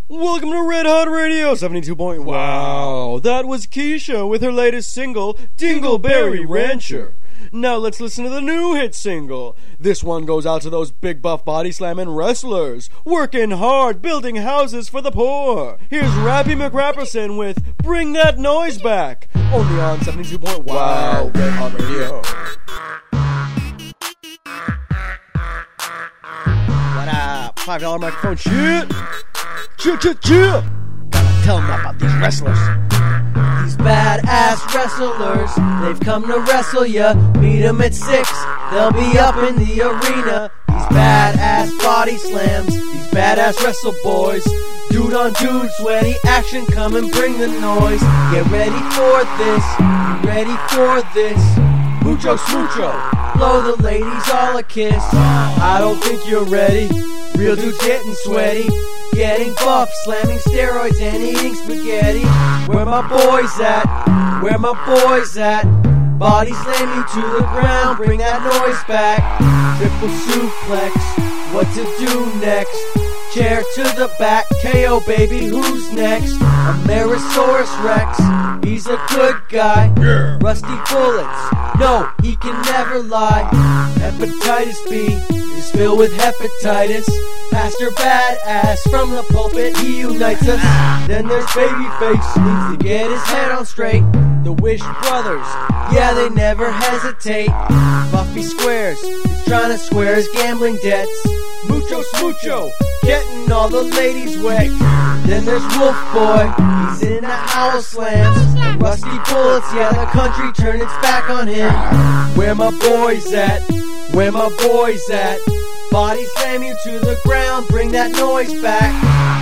Welcome to Red Hot Radio 72. Wow, that was Keisha with her latest single, Dingleberry Rancher. Now let's listen to the new hit single. This one goes out to those big buff body slamming wrestlers, working hard, building houses for the poor. Here's Rappy McRapperson with Bring That Noise Back, only on 72. Wow, Red Hot Radio. What up? $5 microphone shit. Chill. Gotta tell them about these wrestlers. These badass wrestlers, they've come to wrestle ya. Meet them at 6, they'll be up in the arena. These badass body slams, these badass wrestle boys. Dude on dude, sweaty action, come and bring the noise. Get ready for this, be ready for this. Mucho smoocho, blow the ladies all a kiss. I don't think you're ready, real dudes getting sweaty. Getting buff, slamming steroids and eating spaghetti. Where my boys at? Where my boys at? Body slam you to the ground, bring that noise back. Triple suplex, what to do next? Chair to the back, KO baby, who's next? Amerisaurus Rex, he's a good guy. Rusty bullets, no, he can never lie. Hepatitis B is filled with hepatitis. Pastor Badass from the pulpit, he unites us. Then there's Babyface, needs to get his head on straight. The Wish Brothers, yeah, they never hesitate. Buffy Squares, he's trying to square his gambling debts. Mucho Smoocho, getting all the ladies wet. Then there's Wolf Boy, he's in the Owl Slams. And Rusty Bullets, yeah, the country turned its back on him. Where my boys at? Where my boys at? Body slam you to the ground, bring that noise back.